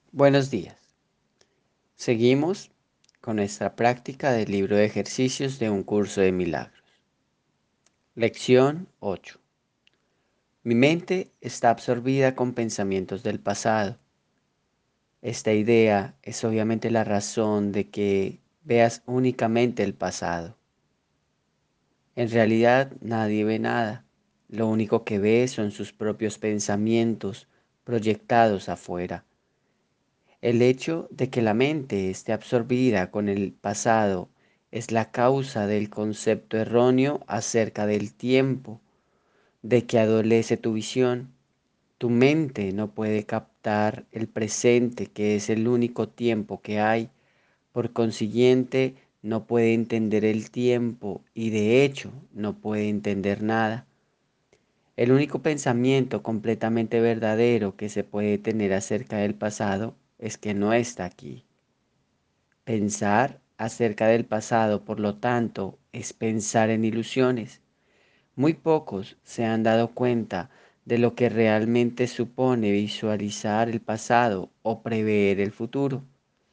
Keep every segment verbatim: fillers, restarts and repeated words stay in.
Buenos días. Seguimos con nuestra práctica del libro de ejercicios de un curso de milagros. Lección ocho. Mi mente está absorbida con pensamientos del pasado. Esta idea es obviamente la razón de que veas únicamente el pasado. En realidad nadie ve nada. Lo único que ve son sus propios pensamientos proyectados afuera. El hecho de que la mente esté absorbida con el pasado es la causa del concepto erróneo acerca del tiempo, de que adolece tu visión. Tu mente no puede captar el presente, que es el único tiempo que hay. Por consiguiente, no puede entender el tiempo y de hecho no puede entender nada. El único pensamiento completamente verdadero que se puede tener acerca del pasado es que no está aquí. Pensar acerca del pasado, por lo tanto, es pensar en ilusiones. Muy pocos se han dado cuenta de lo que realmente supone visualizar el pasado o prever el futuro.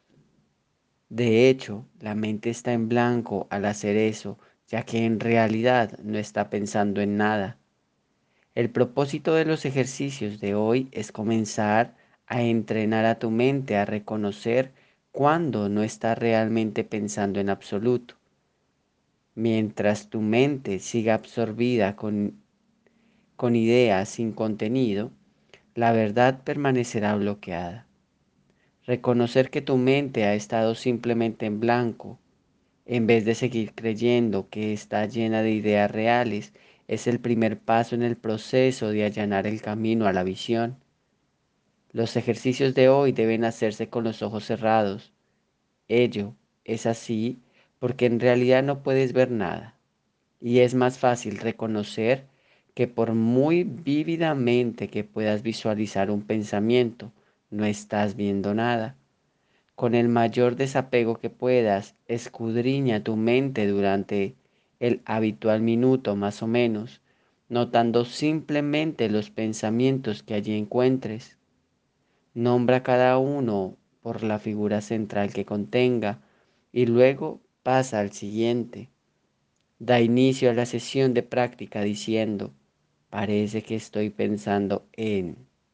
De hecho, la mente está en blanco al hacer eso, ya que en realidad no está pensando en nada. El propósito de los ejercicios de hoy es comenzar a entrenar a tu mente a reconocer cuando no está realmente pensando en absoluto. Mientras tu mente siga absorbida con, con ideas sin contenido, la verdad permanecerá bloqueada. Reconocer que tu mente ha estado simplemente en blanco, en vez de seguir creyendo que está llena de ideas reales, es el primer paso en el proceso de allanar el camino a la visión. Los ejercicios de hoy deben hacerse con los ojos cerrados. Ello es así porque en realidad no puedes ver nada. Y es más fácil reconocer que por muy vívidamente que puedas visualizar un pensamiento, no estás viendo nada. Con el mayor desapego que puedas, escudriña tu mente durante el habitual minuto más o menos, notando simplemente los pensamientos que allí encuentres. Nombra cada uno por la figura central que contenga y luego pasa al siguiente. Da inicio a la sesión de práctica diciendo, parece que estoy pensando en.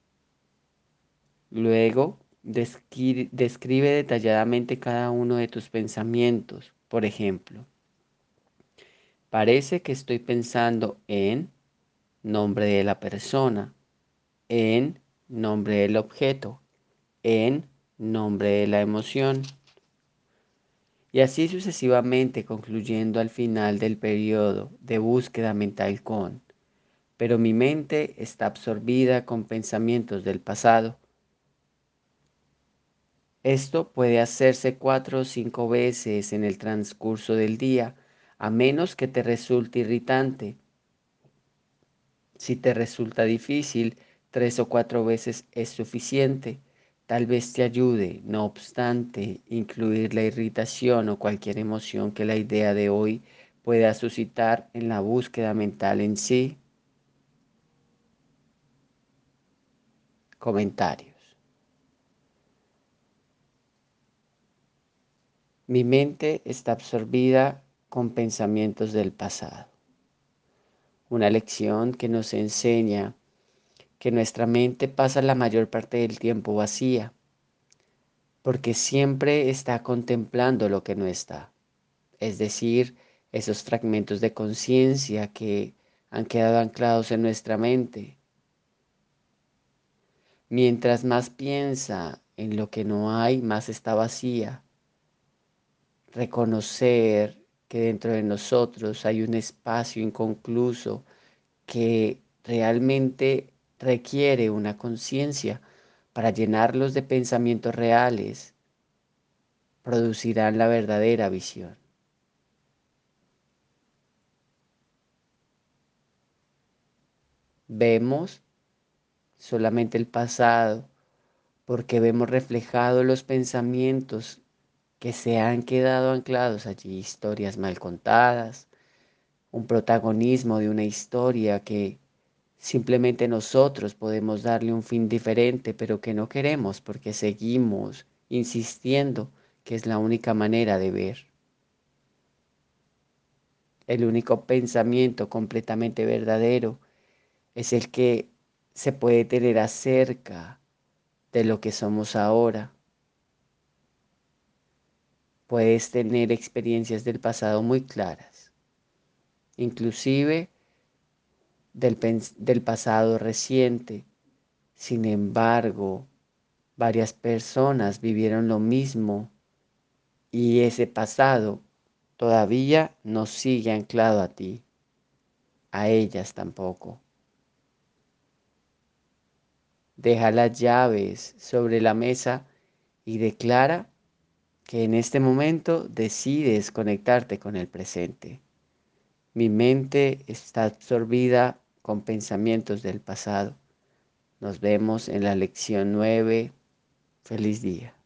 Luego, descri- describe detalladamente cada uno de tus pensamientos. Por ejemplo, parece que estoy pensando en nombre de la persona, en nombre del objeto, en nombre de la emoción. Y así sucesivamente, concluyendo al final del periodo de búsqueda mental con, pero mi mente está absorbida con pensamientos del pasado. Esto puede hacerse cuatro o cinco veces en el transcurso del día, a menos que te resulte irritante. Si te resulta difícil, tres o cuatro veces es suficiente. Tal vez te ayude, no obstante, incluir la irritación o cualquier emoción que la idea de hoy pueda suscitar en la búsqueda mental en sí. Comentarios. Mi mente está absorbida con pensamientos del pasado. Una lección que nos enseña que nuestra mente pasa la mayor parte del tiempo vacía, porque siempre está contemplando lo que no está, es decir, esos fragmentos de conciencia que han quedado anclados en nuestra mente. Mientras más piensa en lo que no hay, más está vacía. Reconocer que dentro de nosotros hay un espacio inconcluso que realmente requiere una conciencia para llenarlos de pensamientos reales, producirán la verdadera visión. Vemos solamente el pasado porque vemos reflejados los pensamientos que se han quedado anclados allí, historias mal contadas, un protagonismo de una historia que Simplemente nosotros podemos darle un fin diferente, pero que no queremos porque seguimos insistiendo que es la única manera de ver. El único pensamiento completamente verdadero es el que se puede tener acerca de lo que somos ahora. Puedes tener experiencias del pasado muy claras, inclusive del, del pasado reciente. Sin embargo, varias personas vivieron lo mismo y ese pasado todavía no sigue anclado a ti, a ellas tampoco. Deja las llaves sobre la mesa y declara que en este momento decides conectarte con el presente. Mi mente está absorbida con pensamientos del pasado. Nos vemos en la lección nueve. Feliz día.